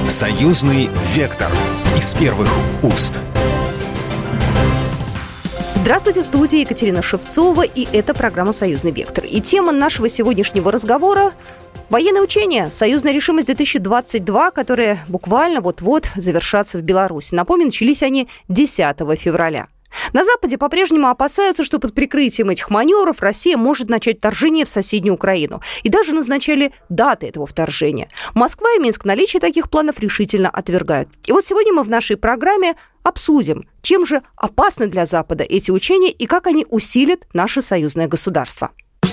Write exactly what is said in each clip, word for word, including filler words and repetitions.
Союзный вектор из первых уст. Здравствуйте, в студии Екатерина Шевцова, и это программа «Союзный вектор». И тема нашего сегодняшнего разговора – военные учения «Союзная решимость-две тысячи двадцать два», которые буквально вот-вот завершатся в Беларуси. Напомню, начались они десятого февраля. На Западе по-прежнему опасаются, что под прикрытием этих маневров Россия может начать вторжение в соседнюю Украину. И даже назначали даты этого вторжения. Москва и Минск наличие таких планов решительно отвергают. И вот сегодня мы в нашей программе обсудим, чем же опасны для Запада эти учения и как они усилят наше союзное государство.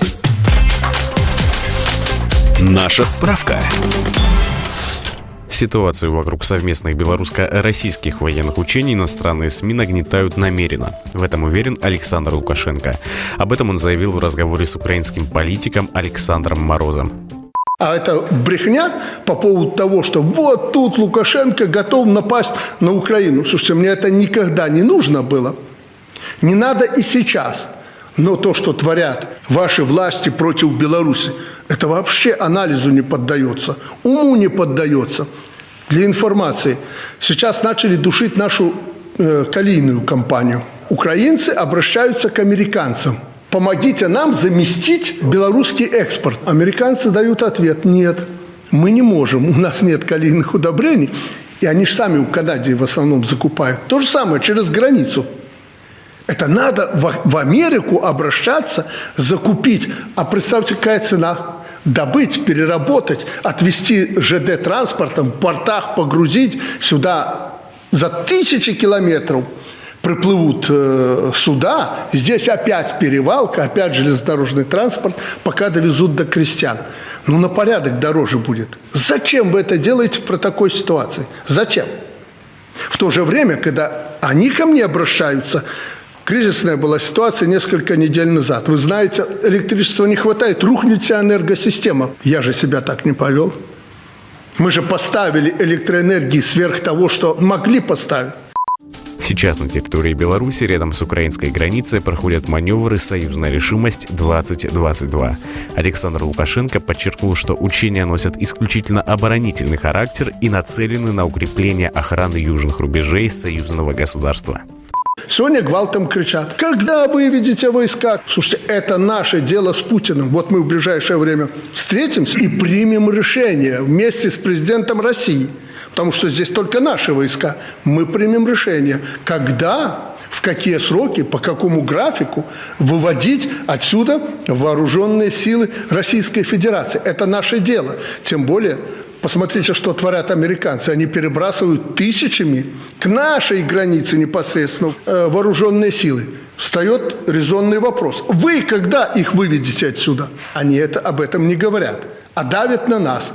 Наша справка. Ситуацию вокруг совместных белорусско-российских военных учений иностранные СМИ нагнетают намеренно. В этом уверен Александр Лукашенко. Об этом он заявил в разговоре с украинским политиком Александром Морозом. А это брехня по поводу того, что вот тут Лукашенко готов напасть на Украину. Слушайте, мне это никогда не нужно было. Не надо и сейчас. Но то, что творят ваши власти против Беларуси, это вообще анализу не поддается, уму не поддается. Для информации, сейчас начали душить нашу э, калийную компанию. Украинцы обращаются к американцам. Помогите нам заместить белорусский экспорт. Американцы дают ответ: нет, мы не можем, у нас нет калийных удобрений. И они же сами у Канады в основном закупают. То же самое через границу. Это надо в, в Америку обращаться, закупить. А представьте, какая цена? Добыть, переработать, отвезти ЖД-транспортом, в портах погрузить. Сюда за тысячи километров приплывут э, суда. Здесь опять перевалка, опять железнодорожный транспорт, пока довезут до крестьян. Ну, на порядок дороже будет. Зачем вы это делаете при такой ситуации? Зачем? В то же время, когда они ко мне обращаются... Кризисная была ситуация несколько недель назад. Вы знаете, электричества не хватает, рухнет вся энергосистема. Я же себя так не повел. Мы же поставили электроэнергии сверх того, что могли поставить. Сейчас на территории Беларуси рядом с украинской границей проходят маневры «Союзная решимость-двадцать двадцать два». Александр Лукашенко подчеркнул, что учения носят исключительно оборонительный характер и нацелены на укрепление охраны южных рубежей союзного государства. Сегодня гвалтом кричат: когда выведете войска? Слушайте, это наше дело с Путиным. Вот мы в ближайшее время встретимся и примем решение вместе с президентом России. Потому что здесь только наши войска. Мы примем решение, когда, в какие сроки, по какому графику выводить отсюда вооруженные силы Российской Федерации. Это наше дело. Тем более... Посмотрите, что творят американцы. Они перебрасывают тысячами к нашей границе непосредственно э, вооруженные силы. Встает резонный вопрос: вы когда их выведете отсюда? Они это, об этом не говорят, а давят на нас.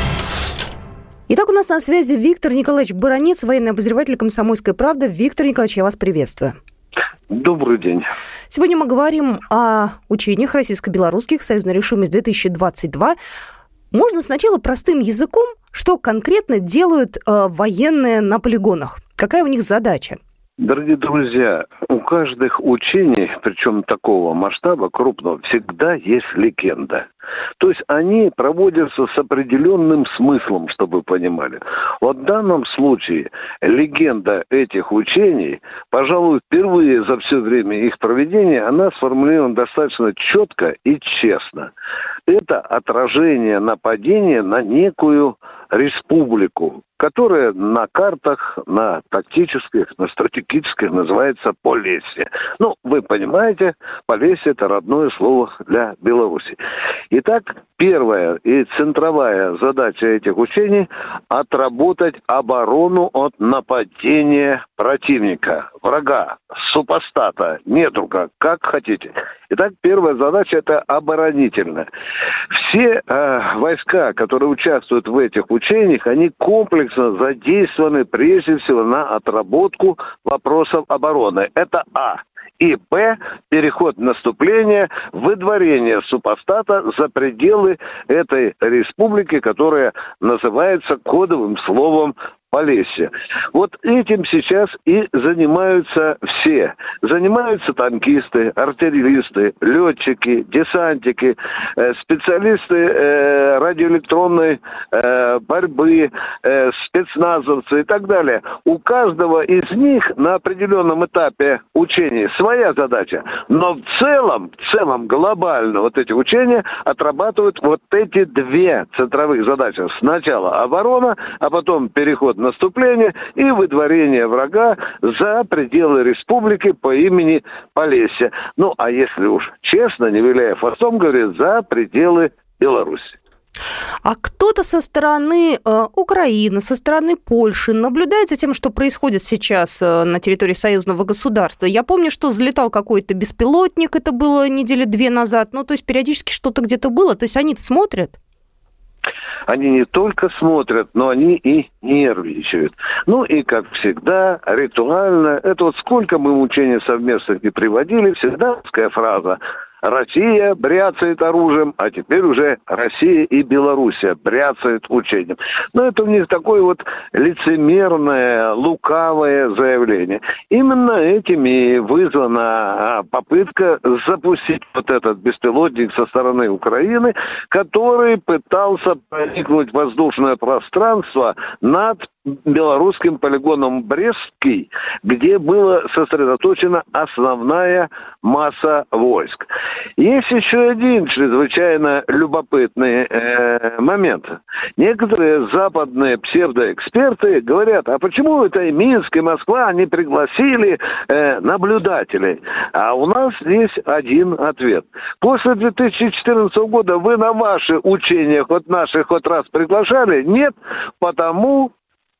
Итак, у нас на связи Виктор Николаевич Баранец, военный обозреватель «Комсомольской правды». Виктор Николаевич, я вас приветствую. Добрый день. Сегодня мы говорим о учениях российско-белорусских «Союзная решимость-две тысячи двадцать два». Можно сначала простым языком, что конкретно делают э, военные на полигонах? Какая у них задача? Дорогие друзья, у каждых учений, причем такого масштаба, крупного, всегда есть легенда. То есть они проводятся с определенным смыслом, чтобы вы понимали. Вот в данном случае легенда этих учений, пожалуй, впервые за все время их проведения, она сформулирована достаточно четко и честно. Это отражение нападения на некую республику, которая на картах, на тактических, на стратегических называется Полесье. Ну, вы понимаете, Полесье – это родное слово для Беларуси. Итак, первая и центровая задача этих учений – отработать оборону от нападения противника, врага, супостата, недруга, как хотите. Итак, первая задача – это оборонительная. Все э, войска, которые участвуют в этих учениях, они комплексно задействованы прежде всего на отработку вопросов обороны. Это А. И Б. Переход наступления, выдворение супостата за пределы этой республики, которая называется кодовым словом Полесье. Вот этим сейчас и занимаются все. Занимаются танкисты, артиллеристы, летчики, десантники, э, специалисты э, радиоэлектронной э, борьбы, э, спецназовцы и так далее. У каждого из них на определенном этапе учений своя задача. Но в целом, в целом глобально вот эти учения отрабатывают вот эти две центровых задачи. Сначала оборона, а потом переход наступление и выдворение врага за пределы республики по имени Полесье. Ну, а если уж честно, не виляя хвостом, говорит, за пределы Беларуси. А кто-то со стороны э, Украины, со стороны Польши наблюдает за тем, что происходит сейчас э, на территории союзного государства? Я помню, что взлетал какой-то беспилотник, это было недели две назад, ну, то есть периодически что-то где-то было, то есть они-то смотрят? Они не только смотрят, но они и нервничают. Ну и, как всегда, ритуально, это вот сколько мы учений совместных не приводили, всегда такая фраза: Россия бряцает оружием, а теперь уже Россия и Белоруссия бряцают учением. Но это у них такое вот лицемерное, лукавое заявление. Именно этим и вызвана попытка запустить вот этот беспилотник со стороны Украины, который пытался проникнуть в воздушное пространство над белорусским полигоном Брестский, где была сосредоточена основная масса войск. Есть еще один чрезвычайно любопытный э, момент. Некоторые западные псевдоэксперты говорят, а почему это и Минск, и Москва не пригласили э, наблюдателей? А у нас здесь один ответ. После две тысячи четырнадцатого года вы на ваши учения хоть наших хоть раз приглашали? Нет, потому...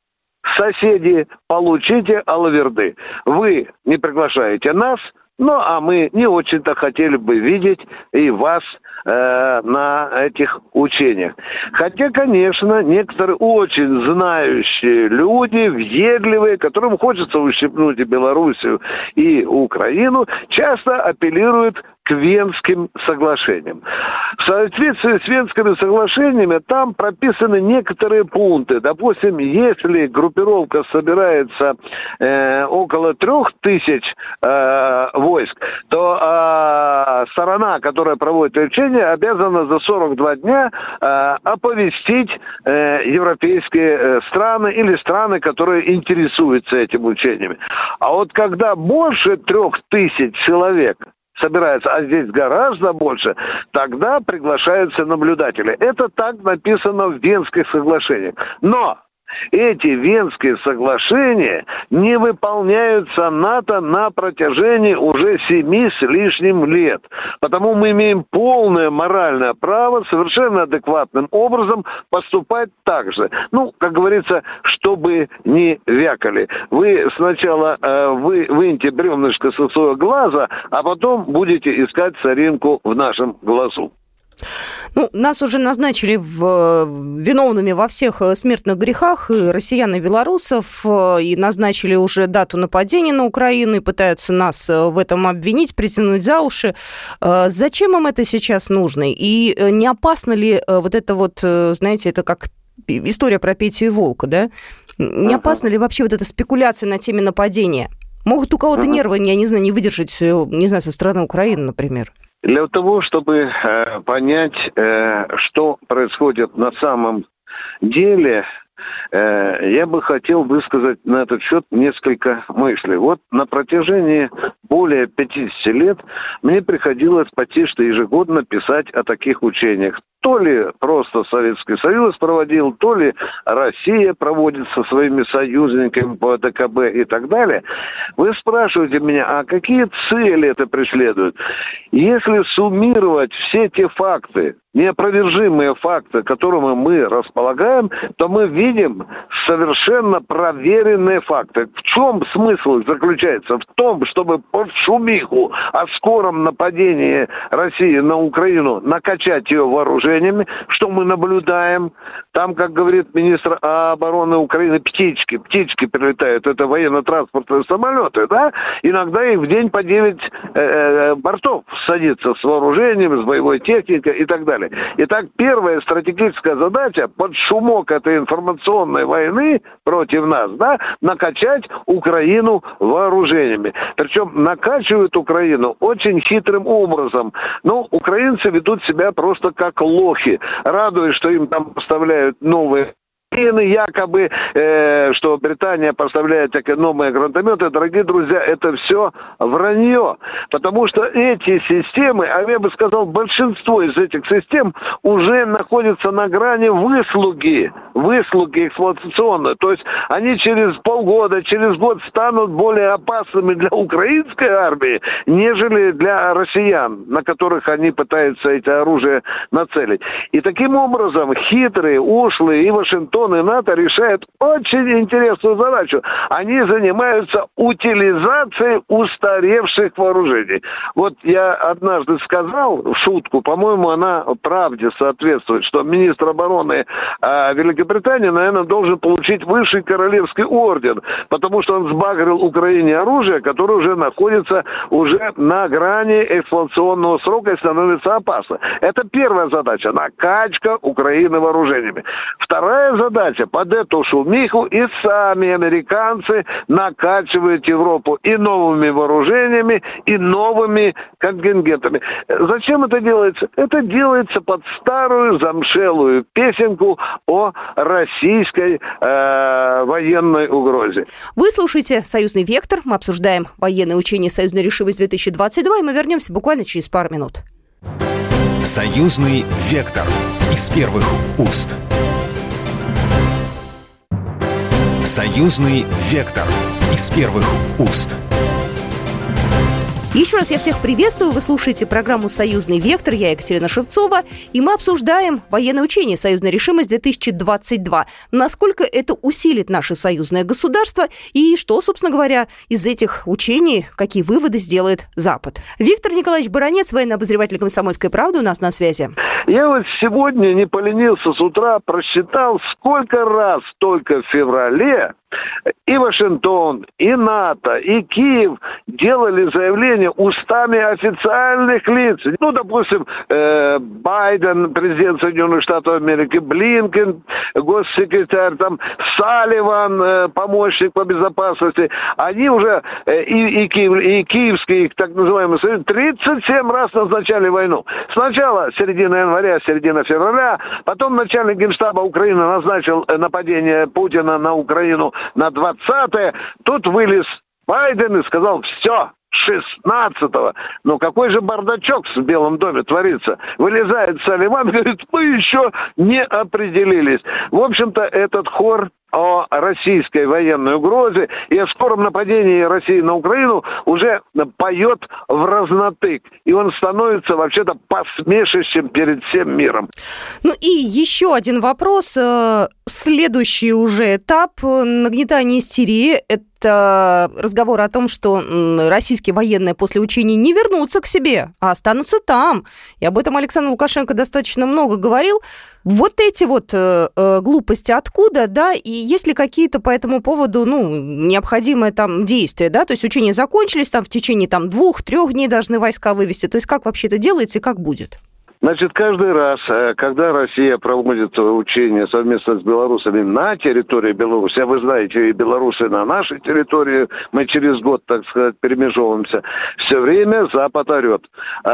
Соседи, получите алаверды. Вы не приглашаете нас, ну, а мы не очень-то хотели бы видеть и вас э, на этих учениях. Хотя, конечно, некоторые очень знающие люди, въедливые, которым хочется ущипнуть и Белоруссию, и Украину, часто апеллируют к Венским соглашениям. В соответствии с Венскими соглашениями там прописаны некоторые пункты. Допустим, если группировка собирается э, около трех тысяч э, войск, то э, сторона, которая проводит учения, обязана за сорок два дня э, оповестить э, европейские э, страны или страны, которые интересуются этими учениями. А вот когда больше трех тысяч человек собирается, а здесь гораздо больше, тогда приглашаются наблюдатели. Это так написано в Венских соглашениях. Но эти Венские соглашения не выполняются НАТО на протяжении уже семи с лишним лет. Потому мы имеем полное моральное право совершенно адекватным образом поступать так же. Ну, как говорится, чтобы не вякали. Вы сначала э, вы выньте бревнышко со своего глаза, а потом будете искать соринку в нашем глазу. Ну, нас уже назначили в, виновными во всех смертных грехах, и россиян, и белорусов, и назначили уже дату нападения на Украину, и пытаются нас в этом обвинить, притянуть за уши. Зачем им это сейчас нужно? И не опасно ли вот это вот, знаете, это как история про Петю и Волка, да? Не опасно ли вообще вот эта спекуляция на теме нападения? Могут у кого-то нервы, я не знаю, не выдержать, не знаю, со стороны Украины, например. Для того, чтобы э, понять, э, что происходит на самом деле, э, я бы хотел высказать на этот счет несколько мыслей. Вот на протяжении более пятидесяти лет мне приходилось почти ежегодно писать о таких учениях. То ли просто Советский Союз проводил, то ли Россия проводит со своими союзниками по АДКБ и так далее. Вы спрашиваете меня, а какие цели это преследует? Если суммировать все те факты, неопровержимые факты, которыми мы располагаем, то мы видим совершенно проверенные факты. В чем смысл заключается? В том, чтобы под шумиху о скором нападении России на Украину накачать ее вооружениями, что мы наблюдаем. Там, как говорит министр обороны Украины, птички, птички прилетают, это военно-транспортные самолеты, да? Иногда их в день по девять э, бортов садится с вооружением, с боевой техникой и так далее. далее. Итак, первая стратегическая задача под шумок этой информационной войны против нас, да, накачать Украину вооружениями. Причем накачивают Украину очень хитрым образом. Ну, украинцы ведут себя просто как лохи, радуясь, что им там поставляют новые якобы, э, что Британия поставляет такие новые гранатометы. Дорогие друзья, это все вранье. Потому что эти системы, а я бы сказал, большинство из этих систем уже находятся на грани выслуги. Выслуги эксплуатационные. То есть они через полгода, через год станут более опасными для украинской армии, нежели для россиян, на которых они пытаются эти оружия нацелить. И таким образом хитрые, ушлые и Вашингтон, и НАТО решают очень интересную задачу. Они занимаются утилизацией устаревших вооружений. Вот я однажды сказал в шутку, по-моему, она правде соответствует, что министр обороны э, Великобритании, наверное, должен получить высший королевский орден, потому что он сбагрил Украине оружие, которое уже находится уже на грани эксплуатационного срока и становится опасно. Это первая задача – накачка Украины вооружениями. Вторая задача – под эту шумиху и сами американцы накачивают Европу и новыми вооружениями, и новыми контингентами. Зачем это делается? Это делается под старую замшелую песенку о российской э, военной угрозе. Вы слушаете «Союзный вектор». Мы обсуждаем военные учения «Союзная решимость две тысячи двадцать два», и мы вернемся буквально через пару минут. «Союзный вектор» из первых уст. «Союзный вектор» из первых уст. Еще раз я всех приветствую. Вы слушаете программу «Союзный вектор». Я Екатерина Шевцова. И мы обсуждаем военное учение «Союзная решимость две тысячи двадцать два». Насколько это усилит наше союзное государство и что, собственно говоря, из этих учений, какие выводы сделает Запад. Виктор Николаевич Баранец, военный обозреватель «Комсомольской правды», у нас на связи. Я вот сегодня не поленился с утра, просчитал, сколько раз только в феврале и Вашингтон, и НАТО, и Киев делали заявления устами официальных лиц. Ну, допустим, э, Байден, президент Соединенных Штатов Америки, Блинкен, госсекретарь, там, Салливан, э, помощник по безопасности. Они уже, э, и, и, Киев, и киевский, так называемый союз, тридцать семь раз назначали войну. Сначала середина января, середина февраля, потом начальник генштаба Украины назначил нападение Путина на Украину на двадцатое, тут вылез Байден и сказал: все, шестнадцатого. Но какой же бардачок в Белом доме творится? Вылезает Салливан и говорит: мы еще не определились. В общем-то, этот хор о российской военной угрозе и о скором нападении России на Украину уже поет в разнотык. И он становится вообще-то посмешищем перед всем миром. Ну и еще один вопрос. Следующий уже этап нагнетания истерии – это разговор о том, что российские военные после учений не вернутся к себе, а останутся там. И об этом Александр Лукашенко достаточно много говорил. Вот эти вот э, глупости откуда, да, и есть ли какие-то по этому поводу, ну, необходимые там действия, да, то есть учения закончились, там в течение там двух-трех дней должны войска вывести, то есть как вообще это делается и как будет? Значит, каждый раз, когда Россия проводит учения совместно с белорусами на территории Беларуси, а вы знаете, и белорусы на нашей территории, мы через год, так сказать, перемежевываемся, все время Запад орет.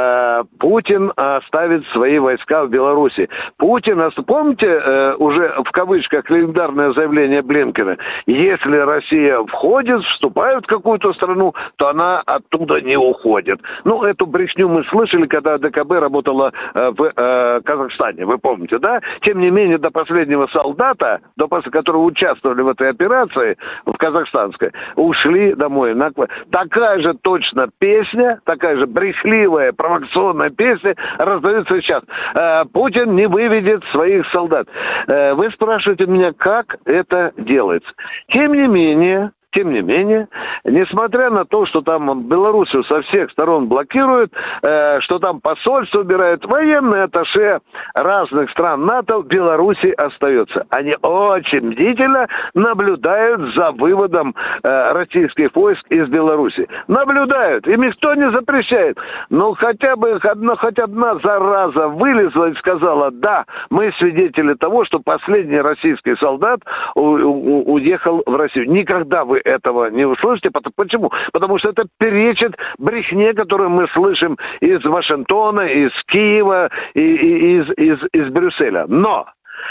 Путин оставит свои войска в Беларуси. Путин, помните уже в кавычках легендарное заявление Блинкена: если Россия входит, вступает в какую-то страну, то она оттуда не уходит. Ну, эту брехню мы слышали, когда ДКБ работала в э, Казахстане, вы помните, да? Тем не менее, до последнего солдата, до после которого участвовали в этой операции, в казахстанской, ушли домой. Такая же точно песня, такая же брехливая, провокационная песня раздается сейчас. Э, Путин не выведет своих солдат. Э, вы спрашиваете меня, как это делается. Тем не менее, тем не менее, несмотря на то, что там Белоруссию со всех сторон блокируют, э, что там посольство убирают, военные атташе разных стран НАТО в Беларуси остается. Они очень бдительно наблюдают за выводом э, российских войск из Беларуси. Наблюдают. Им никто не запрещает. Но хотя бы одна, хоть одна зараза вылезла и сказала: да, мы свидетели того, что последний российский солдат у, у, уехал в Россию. Никогда вы этого не услышите. Почему? Потому что это перечит брехне, которую мы слышим из Вашингтона, из Киева и, и из, из, из Брюсселя. Но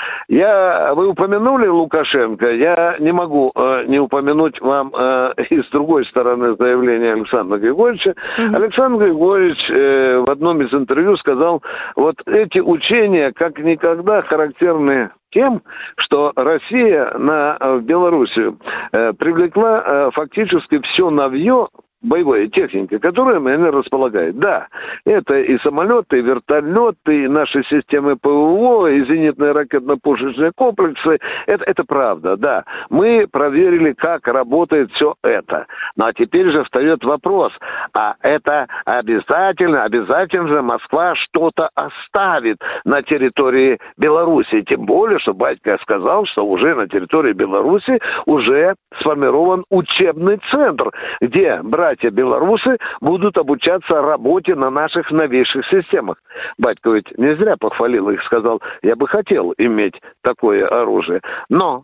я, вы упомянули Лукашенко, я не могу э, не упомянуть вам э, и с другой стороны заявление Александра Григорьевича. Mm-hmm. Александр Григорьевич э, в одном из интервью сказал: вот эти учения как никогда характерны тем, что Россия на, в Белоруссию э, привлекла э, фактически все новье боевой техники, которой они располагают. Да, это и самолеты, и вертолеты, и наши системы ПВО, и зенитные ракетно-пушечные комплексы. Это, это правда, да. Мы проверили, как работает все это. Ну а теперь же встает вопрос, а это обязательно, обязательно же Москва что-то оставит на территории Беларуси. Тем более, что батька сказал, что уже на территории Беларуси уже сформирован учебный центр, где братья белорусы будут обучаться работе на наших новейших системах. Батько ведь не зря похвалил их, сказал: я бы хотел иметь такое оружие. Но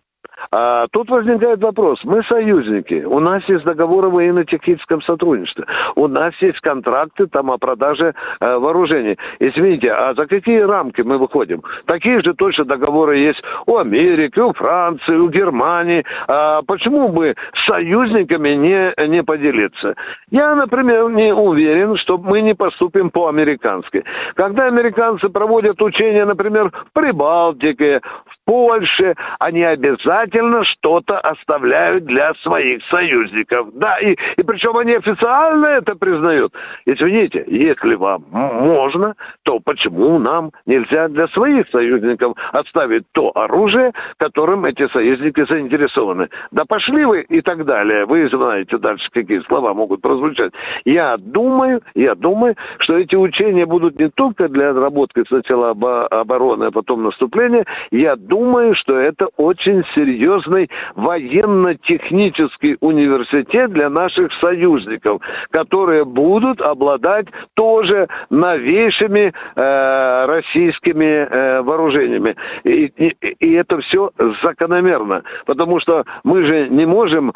а тут возникает вопрос. Мы союзники. У нас есть договор о военно-техническом сотрудничестве. У нас есть контракты там о продаже э, вооружений. Извините, а за какие рамки мы выходим? Такие же точно договоры есть у Америки, у Франции, у Германии. А почему бы с союзниками не, не поделиться? Я, например, не уверен, что мы не поступим по-американски. Когда американцы проводят учения, например, в Прибалтике, в Польше, они обязательно что-то оставляют для своих союзников. Да, и, и причем они официально это признают. Извините, если вам можно, то почему нам нельзя для своих союзников оставить то оружие, которым эти союзники заинтересованы? Да пошли вы и так далее. Вы знаете дальше, какие слова могут прозвучать. Я думаю, я думаю, что эти учения будут не только для отработки сначала обороны, а потом наступления. Я думаю, что это очень серьезно. серьезный военно-технический университет для наших союзников, которые будут обладать тоже новейшими э, российскими э, вооружениями. И, и, и это все закономерно, потому что мы же не можем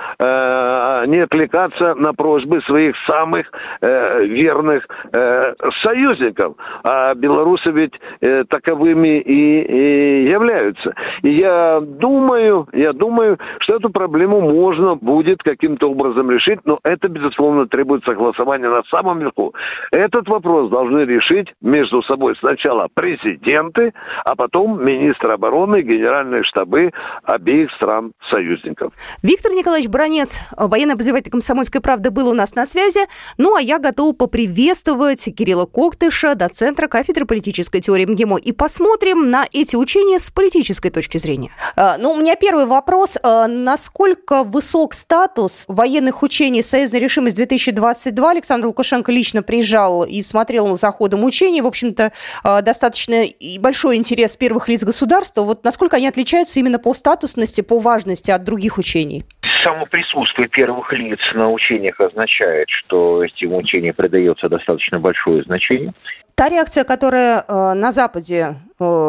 э, не отвлекаться на просьбы своих самых э, верных э, союзников, а белорусы ведь э, таковыми и, и являются. И я думаю, Я думаю, что эту проблему можно будет каким-то образом решить, но это, безусловно, требует согласования на самом верху. Этот вопрос должны решить между собой сначала президенты, а потом министры обороны, генеральные штабы обеих стран-союзников. Виктор Николаевич Бранец, военный обозреватель «Комсомольской правды», был у нас на связи. Ну, а я готова поприветствовать Кирилла Коктыша, доцентра кафедры политической теории МГИМО. И посмотрим на эти учения с политической точки зрения. Ну, у меня первый вопрос. Насколько высок статус военных учений «Союзная решимость две тысячи двадцать два»? Александр Лукашенко лично приезжал и смотрел за ходом учений. В общем-то, достаточно большой интерес первых лиц государства. Вот насколько они отличаются именно по статусности, по важности от других учений? Само присутствие первых лиц на учениях означает, что этим учениям придается достаточно большое значение. Та реакция, которая э, на Западе, э,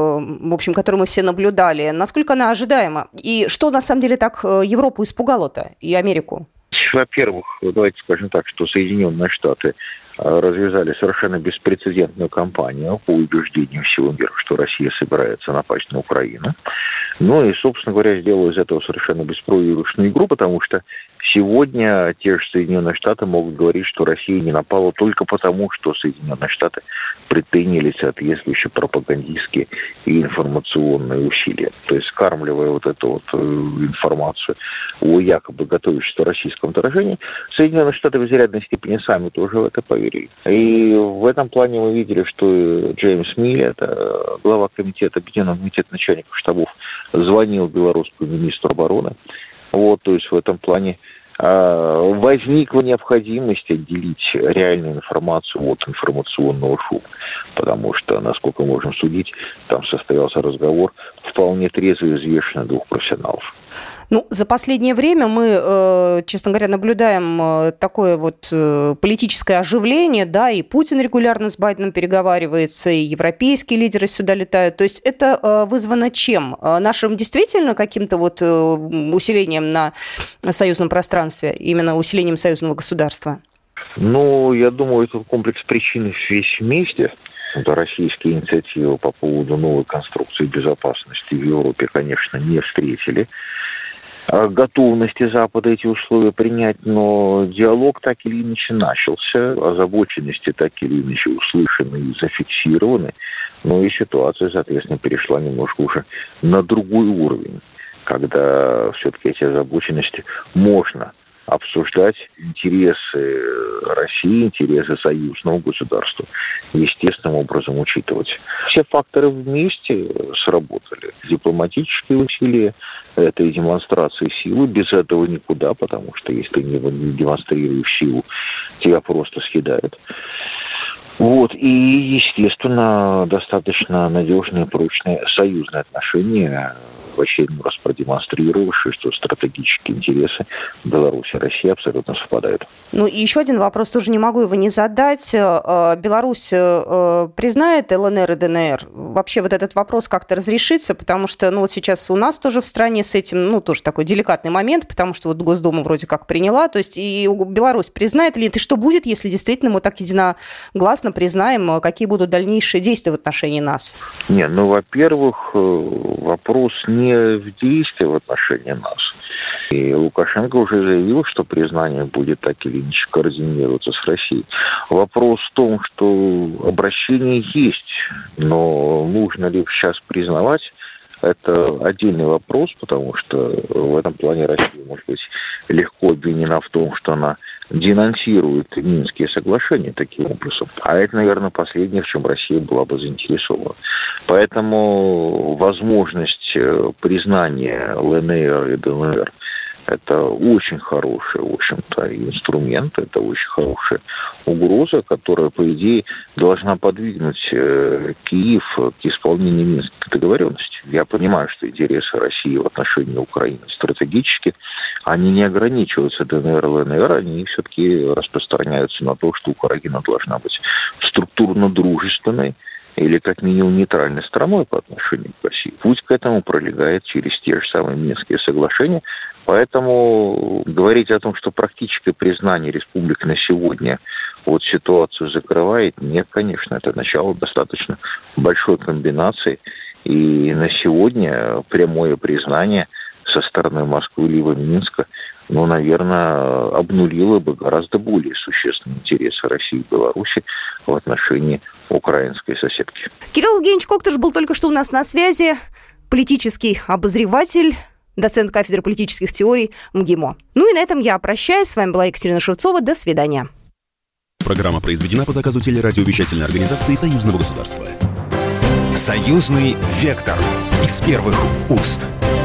в общем, которую мы все наблюдали, насколько она ожидаема? И что, на самом деле, так э, Европу испугало-то и Америку? Во-первых, давайте скажем так, что Соединенные Штаты развязали совершенно беспрецедентную кампанию по убеждению всего мира, что Россия собирается напасть на Украину. Ну и, собственно говоря, сделали из этого совершенно беспроигрышную игру, потому что сегодня те же Соединенные Штаты могут говорить, что Россия не напала только потому, что Соединенные Штаты предприняли соответствующие пропагандистские и информационные усилия. То есть, скармливая вот эту вот информацию о якобы готовящемся российском вторжении, Соединенные Штаты в изрядной степени сами тоже в это поверили. И в этом плане мы видели, что Джеймс Милли, это глава комитета, Объединенного комитета начальников штабов, звонил белорусскому министру обороны. Вот, то есть в этом плане возникла необходимость отделить реальную информацию от информационного шума. Потому что, насколько мы можем судить, там состоялся разговор вполне трезво и взвешенно двух профессионалов. Ну, за последнее время мы, честно говоря, наблюдаем такое вот политическое оживление, да, и Путин регулярно с Байденом переговаривается, и европейские лидеры сюда летают. То есть это вызвано чем? Нашим действительно каким-то вот усилением на союзном пространстве, именно усилением союзного государства? Ну, я думаю, этот комплекс причин весь вместе. Это российские инициативы по поводу новой конструкции безопасности в Европе, конечно, не встретили готовности Запада эти условия принять, но диалог так или иначе начался, озабоченности так или иначе услышаны и зафиксированы, но и ситуация, соответственно, перешла немножко уже на другой уровень, когда все-таки эти озабоченности можно обсуждать, интересы России, интересы союзного государства, естественным образом учитывать. Все факторы вместе сработали. Дипломатические усилия, это и демонстрация силы, без этого никуда, потому что если ты не демонстрируешь силу, тебя просто съедают. Вот, и, естественно, достаточно надежные, прочные союзные отношения, в очередной раз продемонстрировавшие, что стратегические интересы Беларуси и России абсолютно совпадают. Ну и еще один вопрос, тоже не могу его не задать. Беларусь признает ЛНР и ДНР? Вообще вот этот вопрос как-то разрешится, потому что, ну вот сейчас у нас тоже в стране с этим, ну тоже такой деликатный момент, потому что вот Госдума вроде как приняла, то есть и Беларусь признает ли это, и что будет, если действительно мы так единогласно признаем, какие будут дальнейшие действия в отношении нас? Не, ну, во-первых, вопрос не в действии в отношении нас. И Лукашенко уже заявил, что признание будет так или иначе координироваться с Россией. Вопрос в том, что обращение есть, но нужно ли сейчас признавать, это отдельный вопрос, потому что в этом плане Россия может быть легко обвинена в том, что она денонсирует Минские соглашения таким образом. А это, наверное, последнее, в чем Россия была бы заинтересована. Поэтому возможность признания ЛНР и ДНР – это очень хороший, в общем-то, инструмент, это очень хорошая угроза, которая, по идее, должна подвигнуть Киев к исполнению Минских договоренностей. Я понимаю, что интересы России в отношении Украины стратегически, они не ограничиваются ДНР, ЛНР, они все-таки распространяются на то, что Украина должна быть структурно дружественной или как минимум нейтральной страной по отношению к России. Путь к этому пролегает через те же самые Минские соглашения. Поэтому говорить о том, что практическое признание республик на сегодня вот ситуацию закрывает, нет, конечно, это начало достаточно большой комбинации. И на сегодня прямое признание со стороны Москвы либо Минска, ну, наверное, обнулило бы гораздо более существенные интересы России и Беларуси в отношении украинской соседки. Кирилл Евгеньевич Коктыш был только что у нас на связи, политический обозреватель, доцент кафедры политических теорий МГИМО. Ну и на этом я прощаюсь. С вами была Екатерина Шевцова. До свидания. Программа произведена по заказу телерадиовещательной организации Союзного государства. Союзный вектор из первых уст.